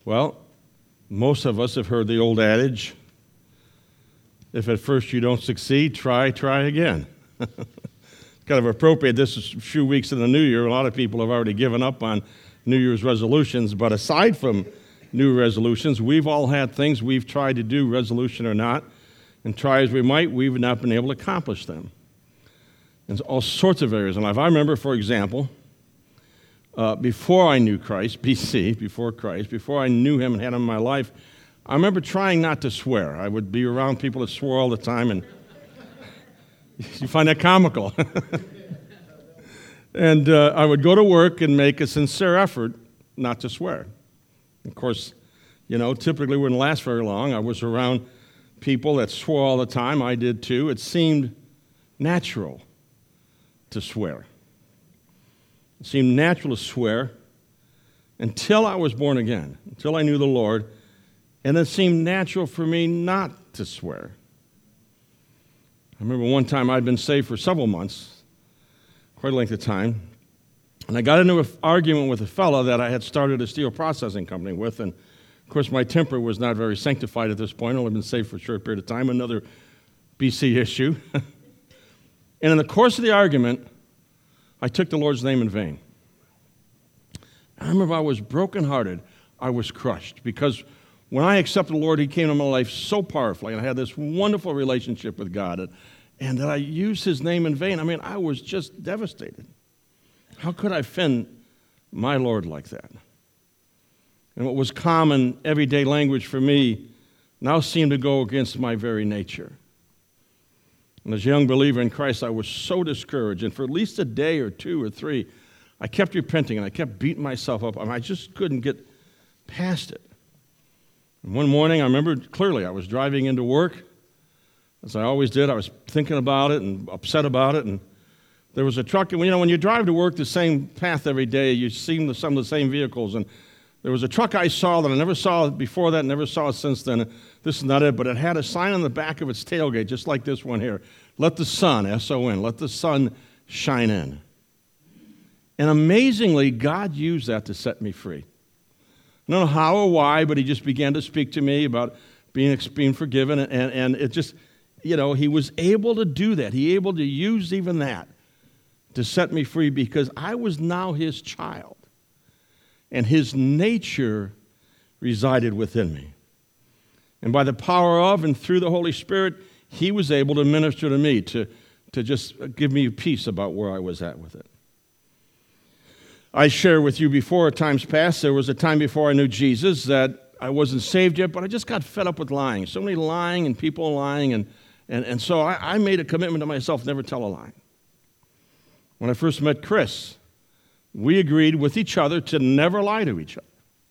Well, most of us have heard the old adage, if at first you don't succeed, try again. Kind of appropriate. This is a few weeks in the new year. A lot of people have already given up on New Year's resolutions, but aside from new resolutions, we've all had things we've tried to do, resolution or not, and try as we might, we've not been able to accomplish them. In all sorts of areas in life. I remember, for example, before I knew Christ, BC, before I knew him and had him in my life, I remember trying not to swear. I would be around people that swore all the time, and you find that comical. And I would go to work and make a sincere effort not to swear. Of course, typically wouldn't last very long. I was around people that swore all the time. I did too. It seemed natural to swear. It seemed natural to swear until I was born again, until I knew the Lord, and it seemed natural for me not to swear. I remember one time I'd been saved for several months, quite a length of time, and I got into an argument with a fellow that I had started a steel processing company with, and of course my temper was not very sanctified at this point. I'd only been saved for a short period of time, another BC issue. And in the course of the argument, I took the Lord's name in vain. I remember I was brokenhearted. I was crushed because when I accepted the Lord, he came into my life so powerfully, and I had this wonderful relationship with God, and that I used his name in vain. I was just devastated. How could I offend my Lord like that? And what was common, everyday language for me now seemed to go against my very nature. And as a young believer in Christ, I was so discouraged, and for at least a day or two or three, I kept repenting, and I kept beating myself up. I just couldn't get past it. And one morning, I remember clearly, I was driving into work, as I always did. I was thinking about it and upset about it, and there was a truck. And when you drive to work the same path every day, you see some of the same vehicles. And there was a truck I saw that I never saw before that, never saw since then. This is not it, but it had a sign on the back of its tailgate, just like this one here. Let the sun, S-O-N, let the sun shine in. And amazingly, God used that to set me free. I don't know how or why, but he just began to speak to me about being forgiven, and it just, he was able to do that. He able to use even that to set me free because I was now his child, and his nature resided within me. And by the power of and through the Holy Spirit, he was able to minister to me, to just give me peace about where I was at with it. I shared with you before, at times past, there was a time before I knew Jesus that I wasn't saved yet, but I just got fed up with lying. So many lying and people lying, and so I made a commitment to myself, never tell a lie. When I first met Chris, we agreed with each other to never lie to each other.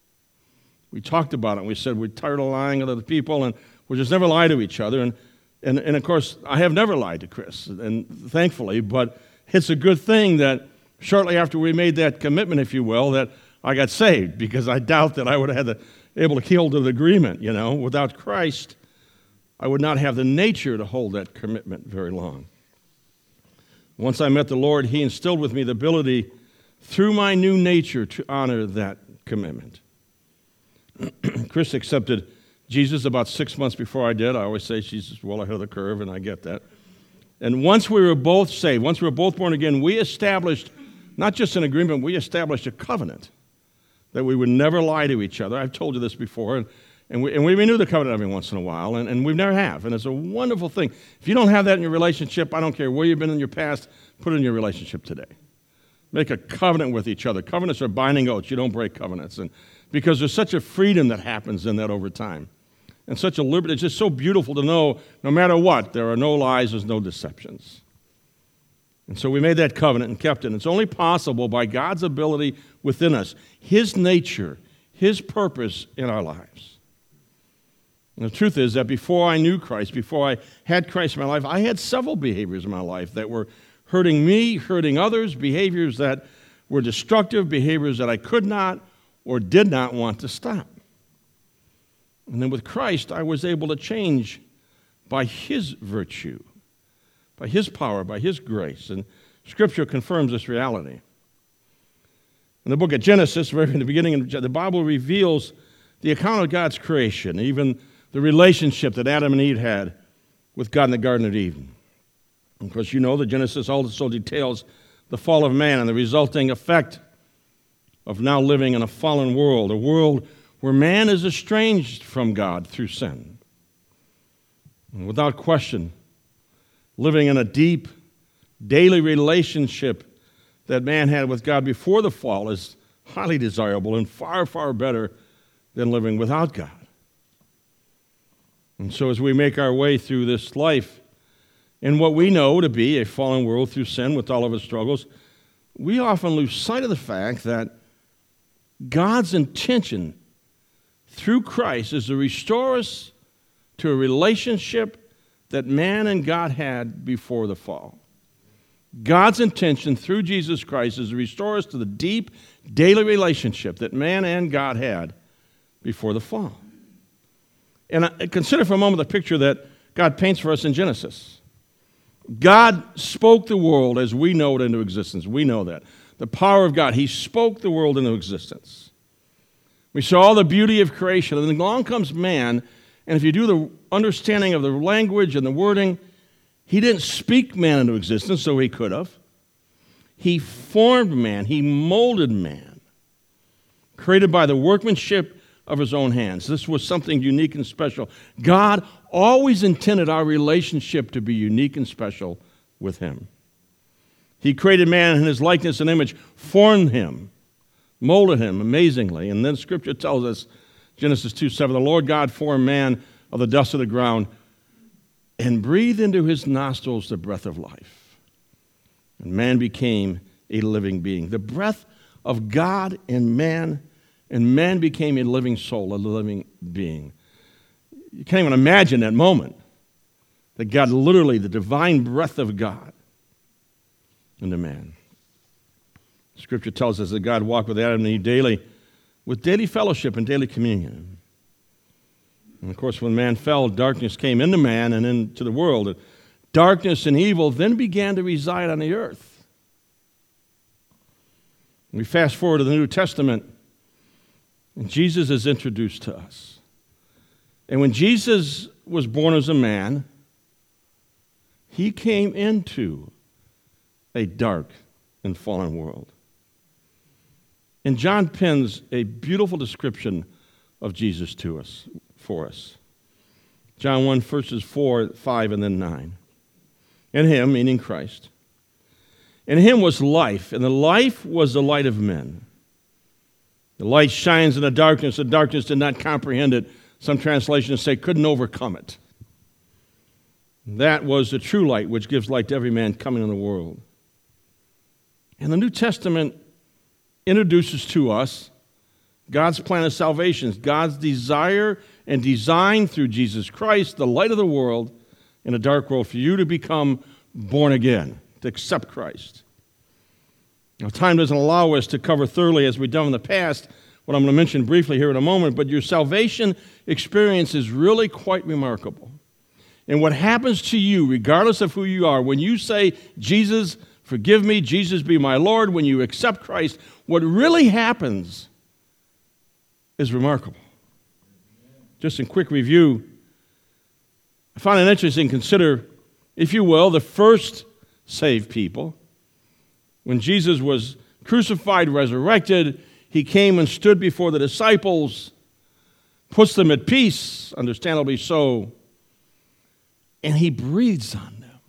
We talked about it, and we said we're tired of lying to other people, and we'll just never lie to each other. And of course, I have never lied to Chris, and thankfully, but it's a good thing that shortly after we made that commitment, if you will, that I got saved, because I doubt that I would have had able to hold to the agreement, Without Christ, I would not have the nature to hold that commitment very long. Once I met the Lord, he instilled with me the ability, through my new nature, to honor that commitment. Chris accepted Jesus about 6 months before I did. I always say she's well ahead of the curve, and I get that. And once we were both saved, once we were both born again, we established not just an agreement, we established a covenant that we would never lie to each other. I've told you this before, and we renew the covenant every once in a while, and we never have. And it's a wonderful thing. If you don't have that in your relationship, I don't care where you've been in your past, put it in your relationship today. Make a covenant with each other. Covenants are binding oaths. You don't break covenants. And because there's such a freedom that happens in that over time. And such a liberty. It's just so beautiful to know, no matter what, there are no lies, there's no deceptions. And so we made that covenant and kept it. And it's only possible by God's ability within us, his nature, his purpose in our lives. And the truth is that before I knew Christ, before I had Christ in my life, I had several behaviors in my life that were hurting me, hurting others, behaviors that were destructive, behaviors that I could not or did not want to stop. And then with Christ, I was able to change by his virtue, by his power, by his grace. And Scripture confirms this reality. In the book of Genesis, right in the beginning, the Bible reveals the account of God's creation, even the relationship that Adam and Eve had with God in the Garden of Eden. Of course, you know that Genesis also details the fall of man and the resulting effect of now living in a fallen world, a world where man is estranged from God through sin. And without question, living in a deep, daily relationship that man had with God before the fall is highly desirable and far, far better than living without God. And so as we make our way through this life in what we know to be a fallen world through sin with all of its struggles, we often lose sight of the fact that God's intention through Christ is to restore us to a relationship that man and God had before the fall. God's intention through Jesus Christ is to restore us to the deep, daily relationship that man and God had before the fall. And consider for a moment the picture that God paints for us in Genesis. God spoke the world as we know it into existence. We know that. The power of God. He spoke the world into existence. We saw all the beauty of creation, and then along comes man, and if you do the understanding of the language and the wording, he didn't speak man into existence, so he could have. He formed man. He molded man, created by the workmanship of his own hands. This was something unique and special. God always intended our relationship to be unique and special with him. He created man in his likeness and image, formed him, molded him amazingly. And then Scripture tells us, Genesis 2:7, the Lord God formed man of the dust of the ground and breathed into his nostrils the breath of life. And man became a living being. The breath of God in man, and man became a living soul, a living being. You can't even imagine that moment, that God literally, the divine breath of God, into man. Scripture tells us that God walked with Adam and Eve daily, with daily fellowship and daily communion. And of course, when man fell, darkness came into man and into the world. Darkness and evil then began to reside on the earth. We fast forward to the New Testament, and Jesus is introduced to us. And when Jesus was born as a man, he came into a dark and fallen world. And John pens a beautiful description of Jesus to us, for us. John 1, verses 4, 5, and then 9. In him, meaning Christ, in him was life, and the life was the light of men. The light shines in the darkness did not comprehend it. Some translations say couldn't overcome it. That was the true light, which gives light to every man coming in the world. And the New Testament introduces to us God's plan of salvation, God's desire and design through Jesus Christ, the light of the world, in a dark world, for you to become born again, to accept Christ. Now, time doesn't allow us to cover thoroughly, as we've done in the past, what I'm going to mention briefly here in a moment, but your salvation experience is really quite remarkable. And what happens to you, regardless of who you are, when you say, Jesus, forgive me, Jesus be my Lord, when you accept Christ, what really happens is remarkable. Just in quick review, I find it interesting to consider, if you will, the first saved people. When Jesus was crucified, resurrected, he came and stood before the disciples, puts them at peace, understandably so, and he breathes on them.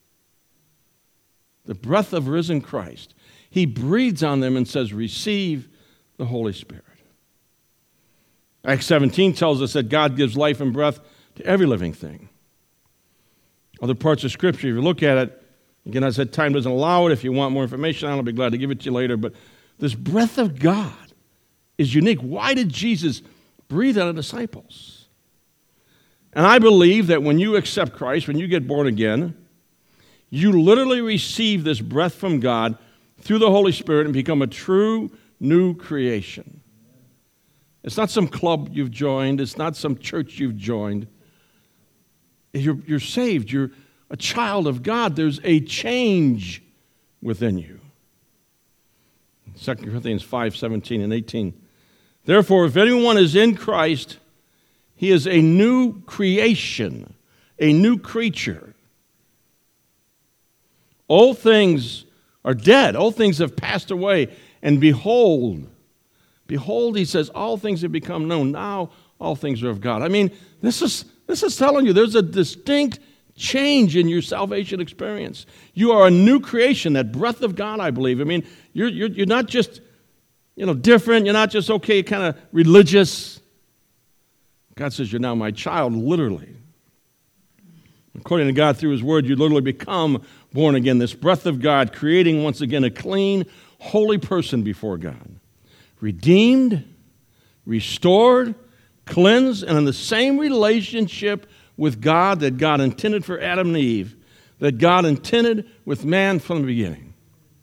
The breath of risen Christ. He breathes on them and says, receive the Holy Spirit. Acts 17 tells us that God gives life and breath to every living thing. Other parts of Scripture, if you look at it, again, I said time doesn't allow it. If you want more information on it, I'll be glad to give it to you later. But this breath of God is unique. Why did Jesus breathe on the disciples? And I believe that when you accept Christ, when you get born again, you literally receive this breath from God through the Holy Spirit and become a true new creation. It's not some club you've joined. It's not some church you've joined. You're saved. You're a child of God. There's a change within you. 2 Corinthians 5, 17 and 18 Therefore, if anyone is in Christ, he is a new creation, a new creature. Old things are dead. Old things have passed away. And behold, he says, all things have become known. Now all things are of God. I mean, this is telling you there's a distinct change in your salvation experience. You are a new creation, that breath of God, I believe. I mean, you're not just, different. You're not just, kind of religious. God says, you're now my child, literally. According to God, through His Word, you literally become born again. This breath of God, creating once again a clean, holy person before God. Redeemed, restored, cleansed, and in the same relationship with God that God intended for Adam and Eve, that God intended with man from the beginning.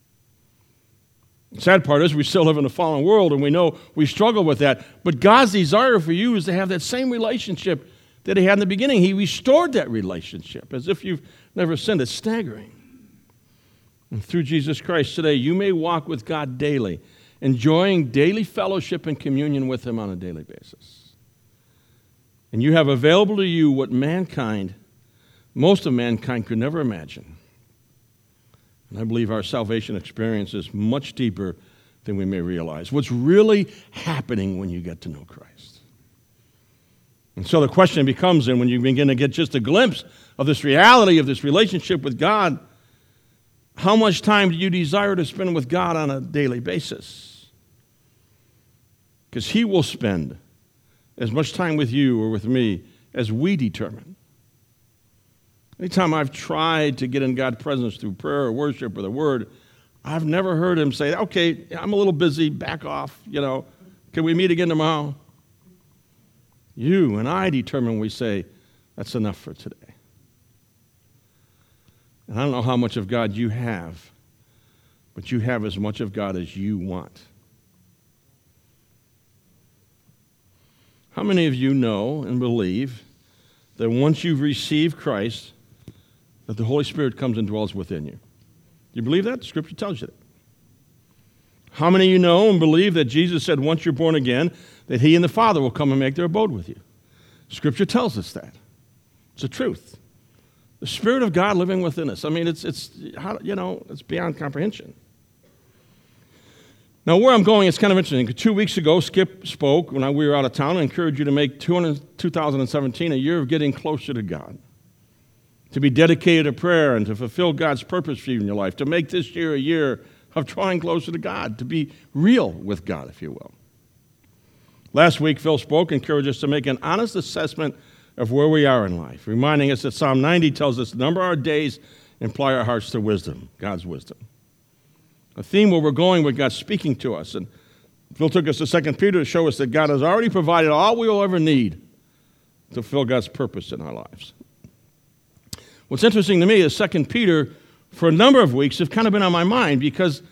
The sad part is we still live in a fallen world, and we know we struggle with that. But God's desire for you is to have that same relationship that He had in the beginning. He restored that relationship as if you've never sinned. It's staggering. And through Jesus Christ today, you may walk with God daily, enjoying daily fellowship and communion with Him on a daily basis. And you have available to you what most of mankind could never imagine. And I believe our salvation experience is much deeper than we may realize. What's really happening when you get to know Christ? And so the question becomes then, when you begin to get just a glimpse of this reality, of this relationship with God, how much time do you desire to spend with God on a daily basis? Because He will spend as much time with you or with me as we determine. Anytime I've tried to get in God's presence through prayer or worship or the Word, I've never heard Him say, okay, I'm a little busy, back off, can we meet again tomorrow? You and I determine, we say, that's enough for today. And I don't know how much of God you have, but you have as much of God as you want. How many of you know and believe that once you've received Christ, that the Holy Spirit comes and dwells within you? Do you believe that? Scripture tells you that. How many of you know and believe that Jesus said once you're born again, that He and the Father will come and make their abode with you? Scripture tells us that. It's the truth. The Spirit of God living within us. I mean, it's beyond comprehension. Now, where I'm going is kind of interesting. 2 weeks ago, Skip spoke when we were out of town. I encourage you to make 2017 a year of getting closer to God, to be dedicated to prayer and to fulfill God's purpose for you in your life, to make this year a year of drawing closer to God, to be real with God, if you will. Last week, Phil spoke, encouraged us to make an honest assessment of where we are in life, reminding us that Psalm 90 tells us, number our days, apply our hearts to wisdom, God's wisdom. A theme where we're going with God speaking to us. And Phil took us to 2 Peter to show us that God has already provided all we will ever need to fulfill God's purpose in our lives. What's interesting to me is 2 Peter, for a number of weeks, have kind of been on my mind because,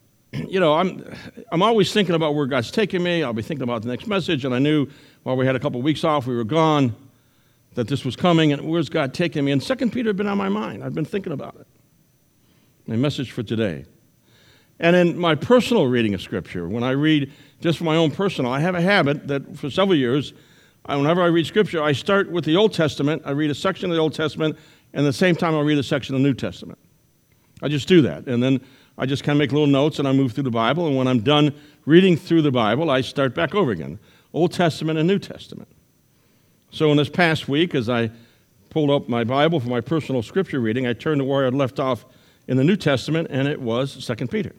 I'm always thinking about where God's taking me. I'll be thinking about the next message. And I knew while we had a couple of weeks off, we were gone, that this was coming. And where's God taking me? And 2 Peter had been on my mind. I've been thinking about it. My message for today. And in my personal reading of Scripture, when I read just for my own personal, I have a habit that for several years, whenever I read Scripture, I start with the Old Testament. I read a section of the Old Testament, and at the same time, I'll read a section of the New Testament. I just do that. And then I just kind of make little notes, and I move through the Bible. And when I'm done reading through the Bible, I start back over again, Old Testament and New Testament. So in this past week, as I pulled up my Bible for my personal Scripture reading, I turned to where I'd left off in the New Testament, and it was 2 Peter.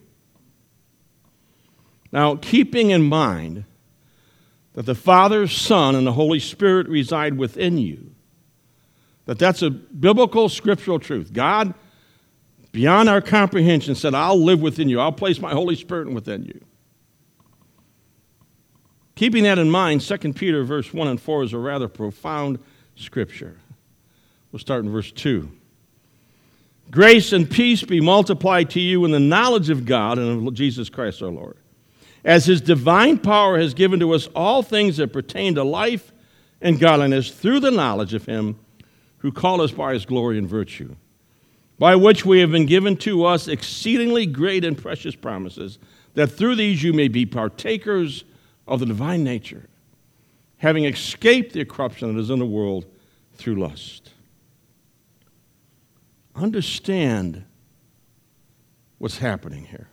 Now, keeping in mind that the Father, Son, and the Holy Spirit reside within you, that's a biblical, scriptural truth. God, beyond our comprehension, said, I'll live within you. I'll place my Holy Spirit within you. Keeping that in mind, 2 Peter verse 1 and 4 is a rather profound scripture. We'll start in verse 2. Grace and peace be multiplied to you in the knowledge of God and of Jesus Christ our Lord, as His divine power has given to us all things that pertain to life and godliness through the knowledge of Him who called us by His glory and virtue, by which we have been given to us exceedingly great and precious promises, that through these you may be partakers of the divine nature, having escaped the corruption that is in the world through lust. Understand what's happening here.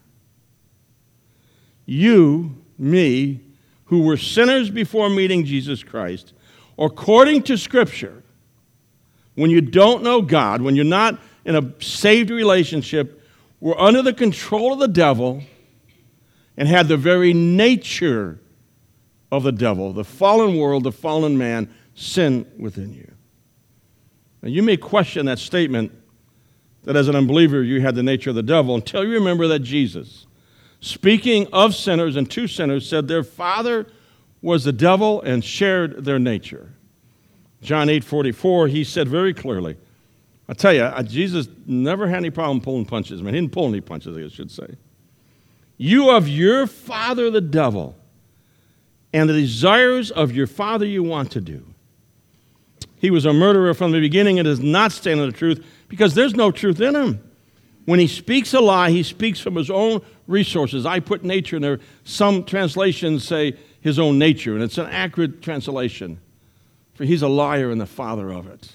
You, me, who were sinners before meeting Jesus Christ, according to Scripture, when you don't know God, when you're not in a saved relationship, were under the control of the devil and had the very nature of the devil, the fallen world, the fallen man, sin within you. Now, you may question that statement that as an unbeliever you had the nature of the devil until you remember that Jesus, speaking of sinners and to sinners, said their father was the devil and shared their nature. John 8:44, he said very clearly, I tell you, Jesus never had any problem pulling punches. I mean, he didn't pull any punches, I should say. You of your father the devil, and the desires of your father you want to do. He was a murderer from the beginning and does not stand in the truth because there's no truth in him. When he speaks a lie, he speaks from his own resources. I put nature in there. Some translations say his own nature, and it's an accurate translation. For he's a liar and the father of it.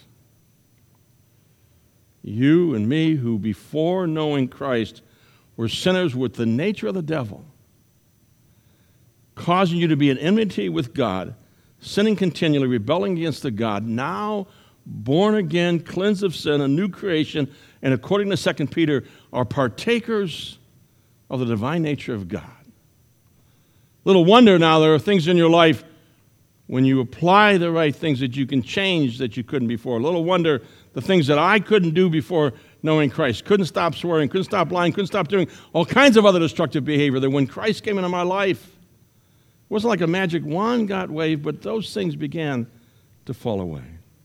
You and me, who before knowing Christ were sinners with the nature of the devil, causing you to be in enmity with God, sinning continually, rebelling against the God, now born again, cleansed of sin, a new creation, and according to 2 Peter, are partakers of the divine nature of God. Little wonder now there are things in your life when you apply the right things that you can change that you couldn't before. Little wonder the things that I couldn't do before knowing Christ. Couldn't stop swearing, couldn't stop lying, couldn't stop doing all kinds of other destructive behavior. That when Christ came into my life, it wasn't like a magic wand got waved, but those things began to fall away.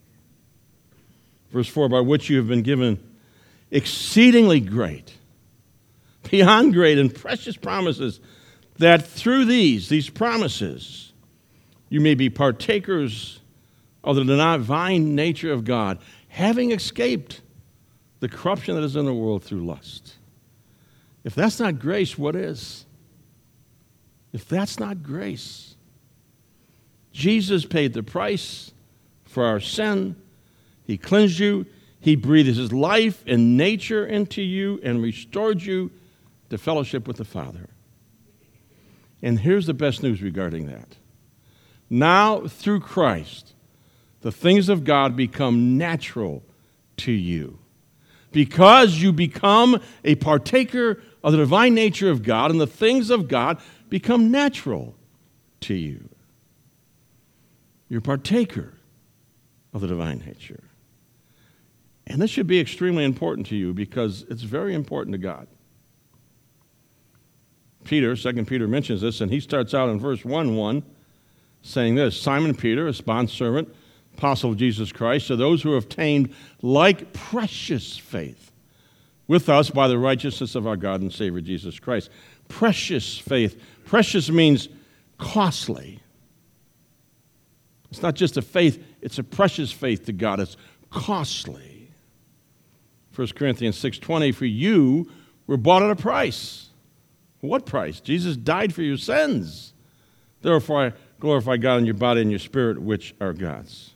Verse 4, by which you have been given exceedingly great, beyond great and precious promises, that through these promises, you may be partakers of the divine nature of God, having escaped the corruption that is in the world through lust. If that's not grace, what is? If that's not grace, Jesus paid the price for our sin. He cleansed you. He breathed his life and nature into you and restored you to fellowship with the Father. And here's the best news regarding that. Now, through Christ, the things of God become natural to you. Because you become a partaker of the divine nature of God, and the things of God become natural to you. You're a partaker of the divine nature. And this should be extremely important to you because it's very important to God. Peter, 2 Peter mentions this, and he starts out in verse 1:1 saying this, Simon Peter, a bondservant, apostle of Jesus Christ, to those who have obtained like precious faith with us by the righteousness of our God and Savior Jesus Christ. Precious faith. Precious means costly. It's not just a faith, it's a precious faith to God. It's costly. 1 Corinthians 6:20, for you were bought at a price. What price? Jesus died for your sins. Therefore, I glorify God in your body and your spirit, which are God's.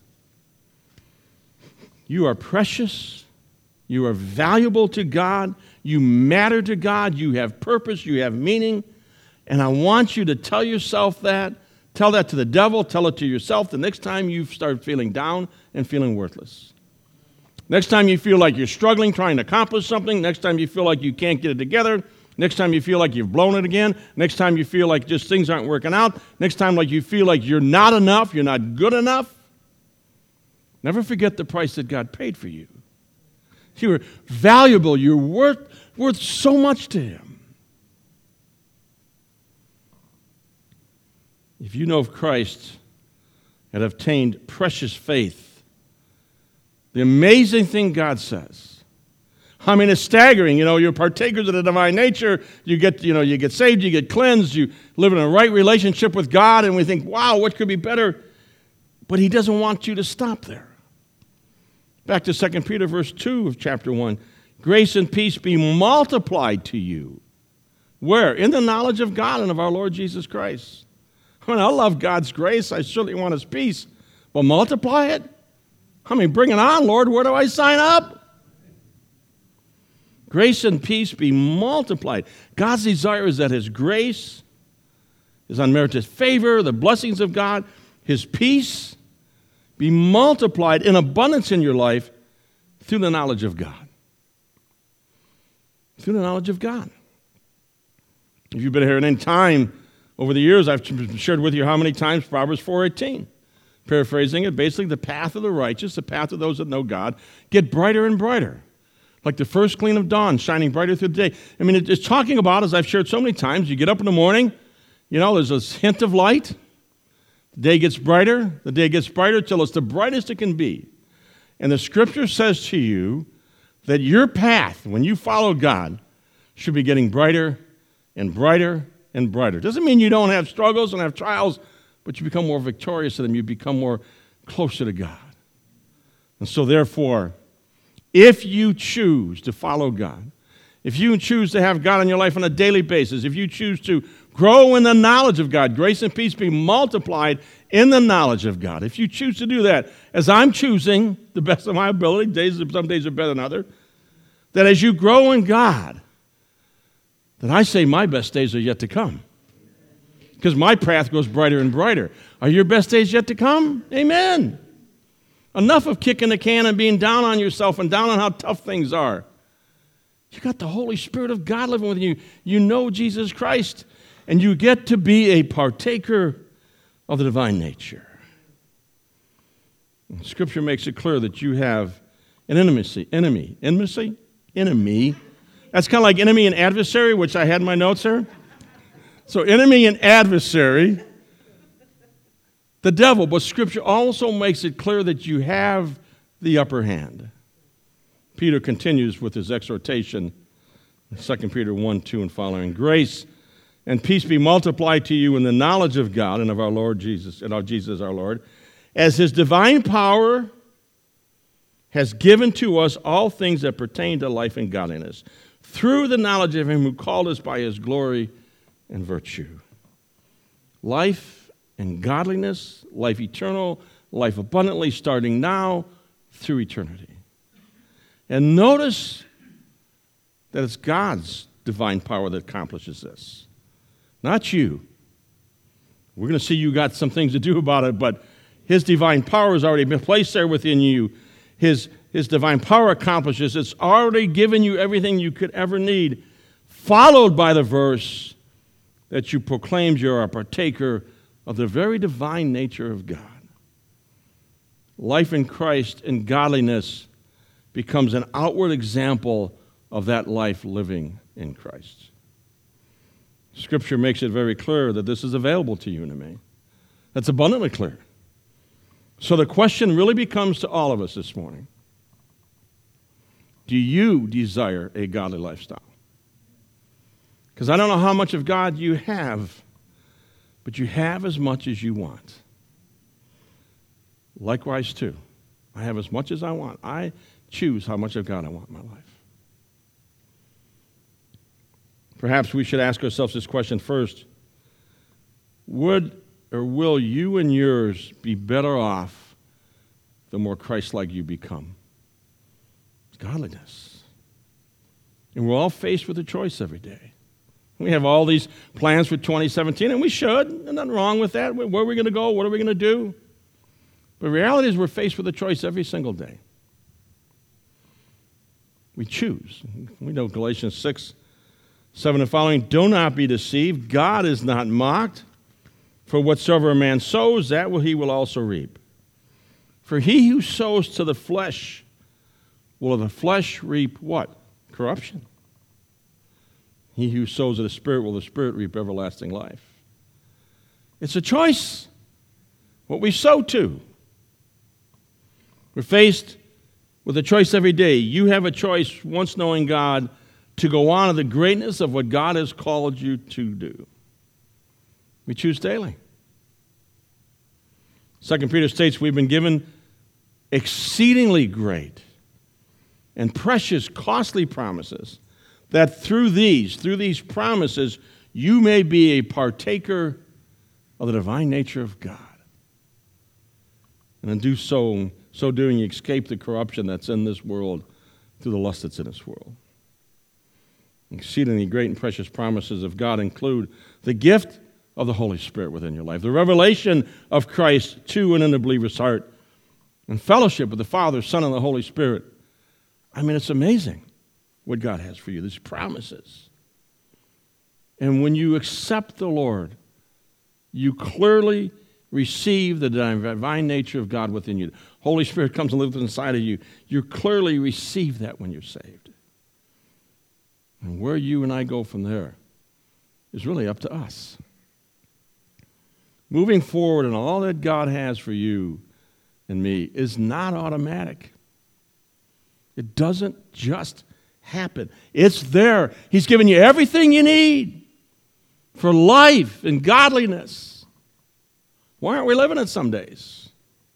You are precious. You are valuable to God. You matter to God. You have purpose. You have meaning. And I want you to tell yourself that. Tell that to the devil. Tell it to yourself the next time you start feeling down and feeling worthless. Next time you feel like you're struggling, trying to accomplish something. Next time you feel like you can't get it together. Next time you feel like you've blown it again. Next time you feel like just things aren't working out. Next time like you feel like you're not enough, you're not good enough. Never forget the price that God paid for you. You were valuable. You're worth so much to him. If you know of Christ and have obtained precious faith, the amazing thing God says, I mean, it's staggering. You know, you're partakers of the divine nature. You get saved, you get cleansed, you live in a right relationship with God, and we think, wow, what could be better? But he doesn't want you to stop there. Back to 2 Peter verse 2 of chapter 1. Grace and peace be multiplied to you. Where? In the knowledge of God and of our Lord Jesus Christ. I mean, I love God's grace. I certainly want His peace. But multiply it? I mean, bring it on, Lord. Where do I sign up? Grace and peace be multiplied. God's desire is that His grace, His unmerited favor, the blessings of God, His peace be multiplied in abundance in your life through the knowledge of God. Through the knowledge of God. If you've been here at any time over the years, I've shared with you how many times Proverbs 4:18. Paraphrasing it, basically the path of the righteous, the path of those that know God, get brighter and brighter. Like the first gleam of dawn, shining brighter through the day. I mean, it's talking about, as I've shared so many times, you get up in the morning, there's this hint of light. The day gets brighter till it's the brightest it can be. And the Scripture says to you that your path, when you follow God, should be getting brighter and brighter and brighter. Doesn't mean you don't have struggles and have trials, but you become more victorious in them. You become more closer to God. And so therefore, if you choose to follow God, if you choose to have God in your life on a daily basis, if you choose to grow in the knowledge of God, grace and peace be multiplied in the knowledge of God. If you choose to do that, as I'm choosing, the best of my ability, some days are better than others, that as you grow in God, then I say my best days are yet to come. Because my path goes brighter and brighter. Are your best days yet to come? Amen. Enough of kicking the can and being down on yourself and down on how tough things are. You got the Holy Spirit of God living with you. You know Jesus Christ. And you get to be a partaker of the divine nature. And Scripture makes it clear that you have an enemy. That's kind of like enemy and adversary, which I had in my notes here. So enemy and adversary, the devil. But Scripture also makes it clear that you have the upper hand. Peter continues with his exhortation, 2 Peter 1:2 and following. Grace and peace be multiplied to you in the knowledge of God and of our Lord Jesus, and of Jesus our Lord, as His divine power has given to us all things that pertain to life and godliness, through the knowledge of Him who called us by His glory and virtue. Life and godliness, life eternal, life abundantly, starting now through eternity. And notice that it's God's divine power that accomplishes this, not you. We're going to see you got some things to do about it, but His divine power has already been placed there within you. His divine power accomplishes. It's already given you everything you could ever need, followed by the verse that you proclaimed you're a partaker of the very divine nature of God. Life in Christ and godliness becomes an outward example of that life living in Christ. Scripture makes it very clear that this is available to you and to me. That's abundantly clear. So the question really becomes to all of us this morning: do you desire a godly lifestyle? Because I don't know how much of God you have, but you have as much as you want. Likewise, too. I have as much as I want. I choose how much of God I want in my life. Perhaps we should ask ourselves this question first. Would or will you and yours be better off the more Christ-like you become? It's godliness. And we're all faced with a choice every day. We have all these plans for 2017, and we should. There's nothing wrong with that. Where are we going to go? What are we going to do? But the reality is we're faced with a choice every single day. We choose. We know Galatians 6:7 and following, do not be deceived. God is not mocked. For whatsoever a man sows, that he will also reap. For he who sows to the flesh will of the flesh reap what? Corruption. He who sows to the Spirit will of the Spirit reap everlasting life. It's a choice, what we sow to. We're faced with a choice every day. You have a choice, once knowing God, to go on to the greatness of what God has called you to do. We choose daily. 2 Peter states we've been given exceedingly great and precious, costly promises, that through these promises, you may be a partaker of of the divine nature of God. And in so doing, you escape the corruption that's in this world through the lust that's in this world. Exceedingly great and precious promises of God include the gift of the Holy Spirit within your life, the revelation of Christ to and in the believer's heart, and fellowship with the Father, Son, and the Holy Spirit. I mean, it's amazing what God has for you, these promises. And when you accept the Lord, you clearly receive the divine nature of God within you. The Holy Spirit comes and lives inside of you. You clearly receive that when you're saved. And where you and I go from there is really up to us. Moving forward in all that God has for you and me is not automatic. It doesn't just happen. It's there. He's given you everything you need for life and godliness. Why aren't we living it some days?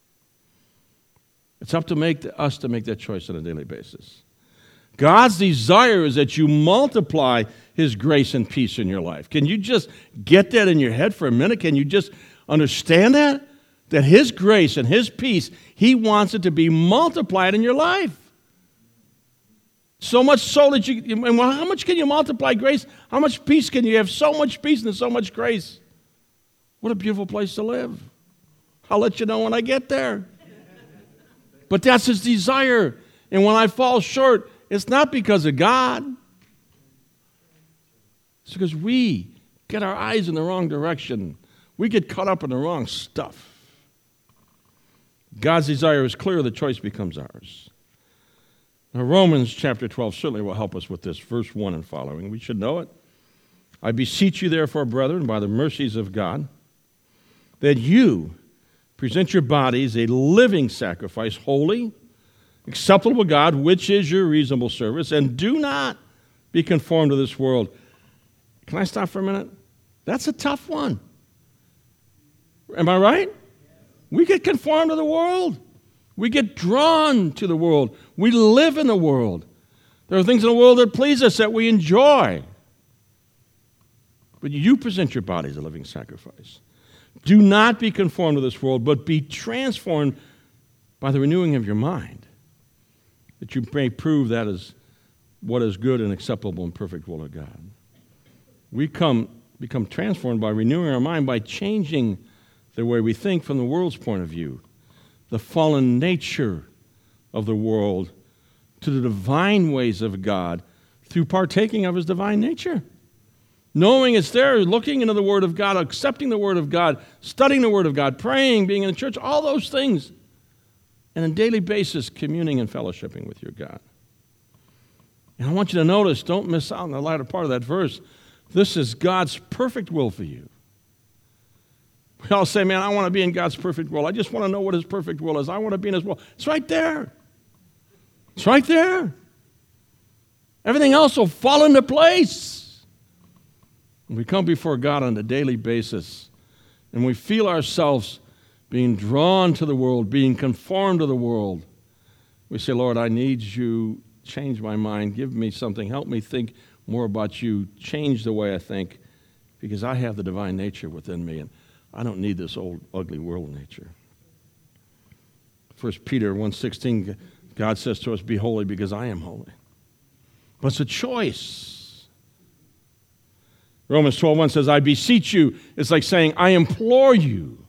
It's up to us to make that choice on a daily basis. God's desire is that you multiply His grace and peace in your life. Can you just get that in your head for a minute? Can you just understand that? That His grace and His peace, He wants it to be multiplied in your life. So much so that how much can you multiply grace? How much peace can you have? So much peace and so much grace. What a beautiful place to live. I'll let you know when I get there. But that's His desire. And when I fall short, it's not because of God. It's because we get our eyes in the wrong direction. We get caught up in the wrong stuff. God's desire is clear. The choice becomes ours. Now, Romans chapter 12 certainly will help us with this. Verse 1 and following. We should know it. I beseech you, therefore, brethren, by the mercies of God, that you present your bodies a living sacrifice, holy, acceptable to God, which is your reasonable service, and do not be conformed to this world. Can I stop for a minute? That's a tough one. Am I right? We get conformed to the world. We get drawn to the world. We live in the world. There are things in the world that please us, that we enjoy. But you present your body as a living sacrifice. Do not be conformed to this world, but be transformed by the renewing of your mind, that you may prove that is what is good and acceptable and perfect will of God. We become transformed by renewing our mind, by changing the way we think from the world's point of view, the fallen nature of the world to the divine ways of God through partaking of His divine nature. Knowing it's there, looking into the Word of God, accepting the Word of God, studying the Word of God, praying, being in the church, all those things. And on a daily basis, communing and fellowshipping with your God. And I want you to notice, don't miss out on the latter part of that verse. This is God's perfect will for you. We all say, man, I want to be in God's perfect will. I just want to know what His perfect will is. I want to be in His will. It's right there. It's right there. Everything else will fall into place. When we come before God on a daily basis and we feel ourselves being drawn to the world, being conformed to the world, we say, Lord, I need you. Change my mind. Give me something. Help me think more about you. Change the way I think, because I have the divine nature within me, and I don't need this old, ugly world nature. 1 Peter 1:16, God says to us, be holy because I am holy. But it's a choice. Romans 12:1 says, I beseech you. It's like saying, I implore you.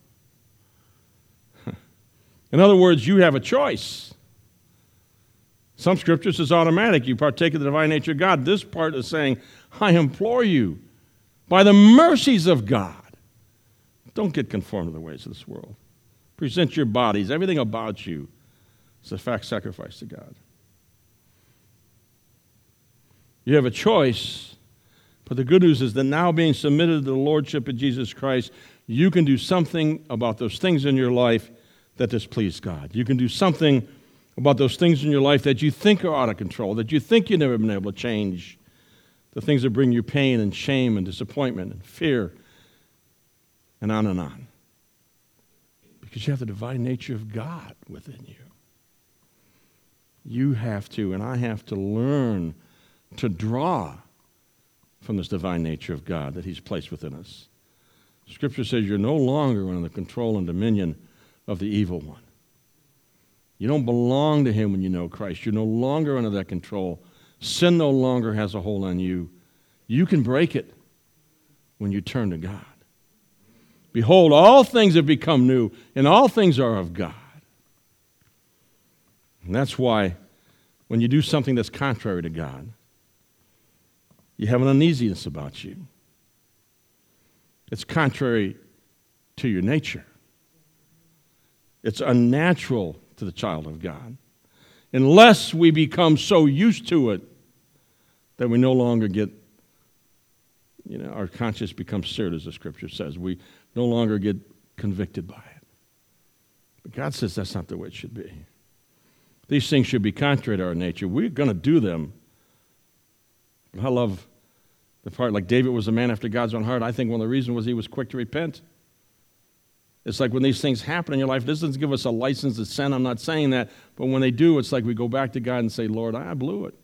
In other words, you have a choice. Some scriptures is automatic. You partake of the divine nature of God. This part is saying, I implore you, by the mercies of God, don't get conformed to the ways of this world. Present your bodies, everything about you, as a sacrifice to God. You have a choice, but the good news is that now being submitted to the Lordship of Jesus Christ, you can do something about those things in your life that displease God. You can do something about those things in your life that you think are out of control, that you think you've never been able to change, the things that bring you pain and shame and disappointment and fear, and on and on. Because you have the divine nature of God within you. You have to, and I have to learn to draw from this divine nature of God that He's placed within us, Scripture says you're no longer under the control and dominion of the evil one. You don't belong to him when you know Christ. You're no longer under that control. Sin no longer has a hold on you. You can break it when you turn to God. Behold, all things have become new, and all things are of God. And that's why when you do something that's contrary to God, you have an uneasiness about you. It's contrary to your nature. It's unnatural to the child of God. Unless we become so used to it that we no longer get, our conscience becomes seared, as the Scripture says. We no longer get convicted by it. But God says that's not the way it should be. These things should be contrary to our nature. We're going to do them. I love the part, like David was a man after God's own heart. I think one of the reasons was he was quick to repent. It's like when these things happen in your life, this doesn't give us a license to sin. I'm not saying that. But when they do, it's like we go back to God and say, Lord, I blew it.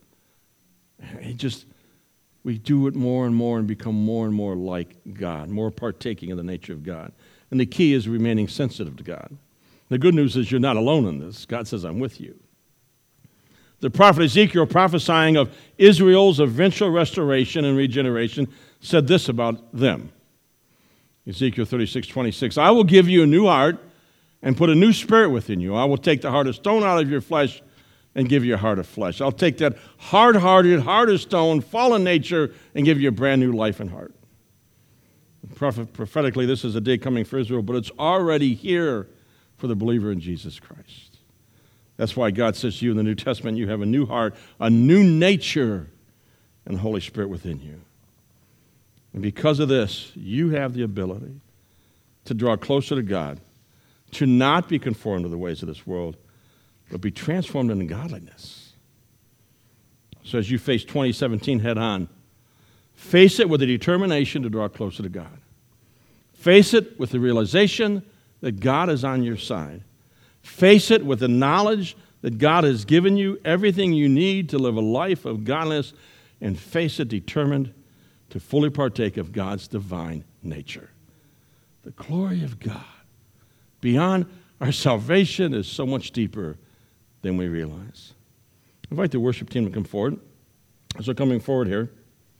We do it more and more and become more and more like God, more partaking of the nature of God. And the key is remaining sensitive to God. The good news is you're not alone in this. God says, I'm with you. The prophet Ezekiel, prophesying of Israel's eventual restoration and regeneration, said this about them. Ezekiel 36:26, I will give you a new heart and put a new spirit within you. I will take the heart of stone out of your flesh and give you a heart of flesh. I'll take that hard-hearted, heart of stone, fallen nature, and give you a brand new life and heart. Prophetically, this is a day coming for Israel, but it's already here for the believer in Jesus Christ. That's why God says to you in the New Testament, you have a new heart, a new nature, and the Holy Spirit within you. And because of this, you have the ability to draw closer to God, to not be conformed to the ways of this world, but be transformed into godliness. So as you face 2017 head on, face it with a determination to draw closer to God. Face it with the realization that God is on your side. Face it with the knowledge that God has given you everything you need to live a life of godliness, and face it determined to fully partake of God's divine nature. The glory of God beyond our salvation is so much deeper than we realize. I invite the worship team to come forward. As they're coming forward here,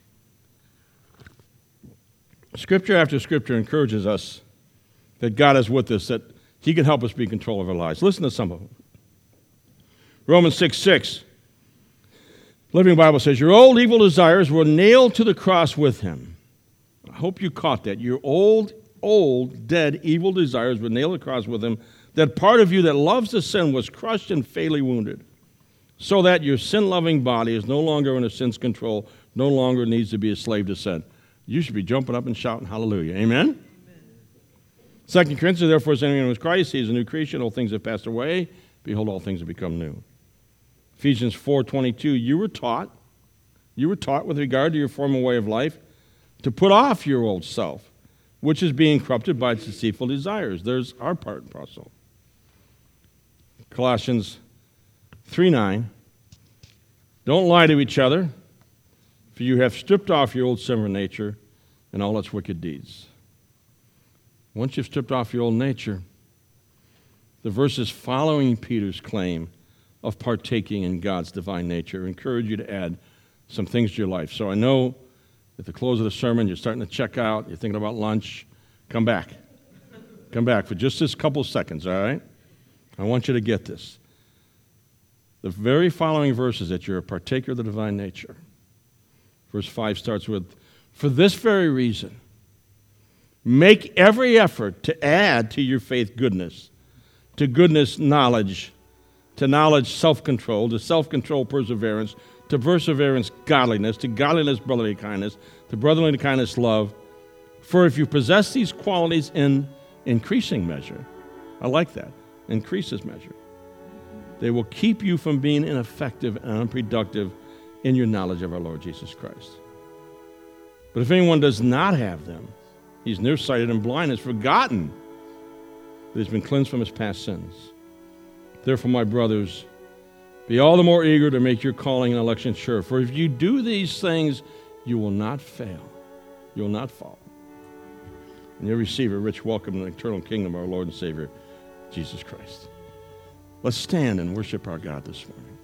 Scripture after Scripture encourages us that God is with us, that He can help us be in control of our lives. Listen to some of them. Romans 6:6. Living Bible says, your old evil desires were nailed to the cross with Him. I hope you caught that. Your old, dead, evil desires were nailed to the cross with Him. That part of you that loves to sin was crushed and fatally wounded, so that your sin-loving body is no longer under sin's control, no longer needs to be a slave to sin. You should be jumping up and shouting hallelujah. Amen? 2 Corinthians, therefore, is anyone who is Christ, he is a new creation. All things have passed away. Behold, all things have become new. Ephesians 4:22, you were taught with regard to your former way of life to put off your old self, which is being corrupted by its deceitful desires. There's our part and parcel. Colossians 3:9, don't lie to each other, for you have stripped off your old sinful nature and all its wicked deeds. Once you've stripped off your old nature, the verses following Peter's claim of partaking in God's divine nature encourage you to add some things to your life. So I know at the close of the sermon, you're starting to check out, you're thinking about lunch. Come back. Come back for just this couple seconds, all right? I want you to get this. The very following verses that you're a partaker of the divine nature. Verse 5 starts with, for this very reason, make every effort to add to your faith goodness, to goodness knowledge, to knowledge self-control, to self-control perseverance, to perseverance godliness, to godliness brotherly kindness, to brotherly kindness love. For if you possess these qualities in increasing measure, I like that, increases measure, they will keep you from being ineffective and unproductive in your knowledge of our Lord Jesus Christ. But if anyone does not have them, he's nearsighted and blind, has forgotten that he's been cleansed from his past sins. Therefore, my brothers, be all the more eager to make your calling and election sure. For if you do these things, you will not fail. You will not fall. and you'll receive a rich welcome in the eternal kingdom of our Lord and Savior, Jesus Christ. Let's stand and worship our God this morning.